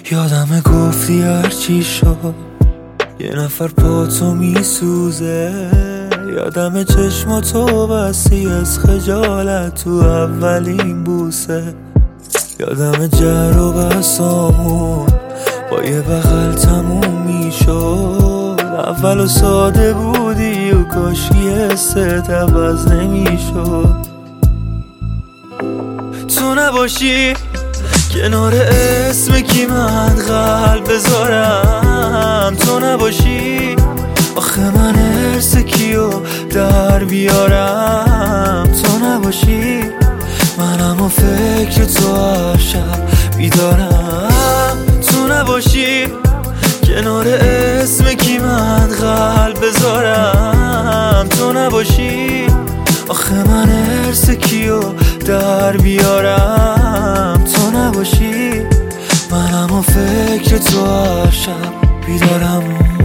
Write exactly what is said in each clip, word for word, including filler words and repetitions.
یادم گفتی هرچی شد یه نفر پا تو میسوزه. یادم چشماتو بستی از خجالت تو اولین بوسه. یادم جر و بسامون با یه بغل تموم میشد. اول و ساده بودی و کاشی حست عوض نمیشد. تو نباشی کنار اسم کی من قلب بذارم. تو نباشی آخه من ارس کیو در بیارم. تو نباشی منم و فکر تو هر شب بیدارم. تو نباشی کنار اسم کی من قلب بذارم. تو نباشی آخه من ارس کیو در بیارم. تو نباشی منم و فکر تو هر شب بیدارم.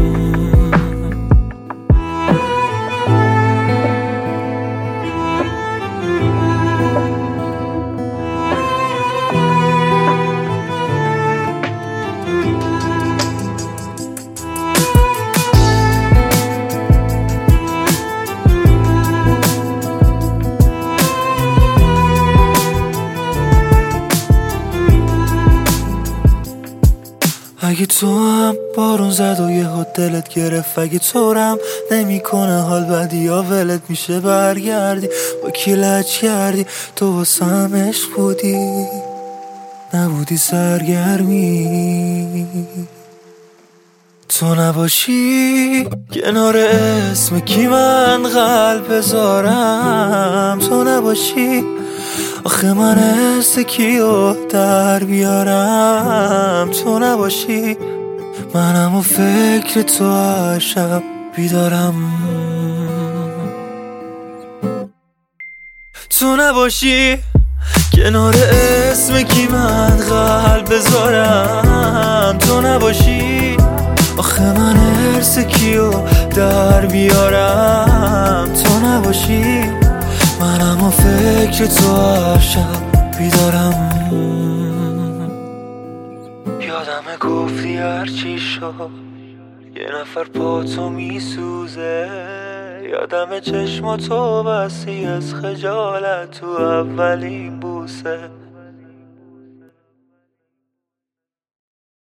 اگه تو هم بارون زد و یه دلت گرفت، اگه طورم نمی کنه حال بدی یا ولت میشه برگردی با کی لج کردی. تو واسم عشق بودی نبودی سرگرمی. تو نباشی کنار اسم کی من قلب بذارم. تو نباشی آخه من حس کیو در بیارم. تو نباشی منم و فکر تو هر شب بیدارم. تو نباشی کنار اسم کی من قلب بذارم. تو نباشی آخه من حس کیو در بیارم. تو نباشی منم و فکر تو هر شب بیدارم. یادم گفتی هرچی شد یه نفر پا تو میسوزه. یادم چشماتو بستی از خجالت تو اولین بوسه.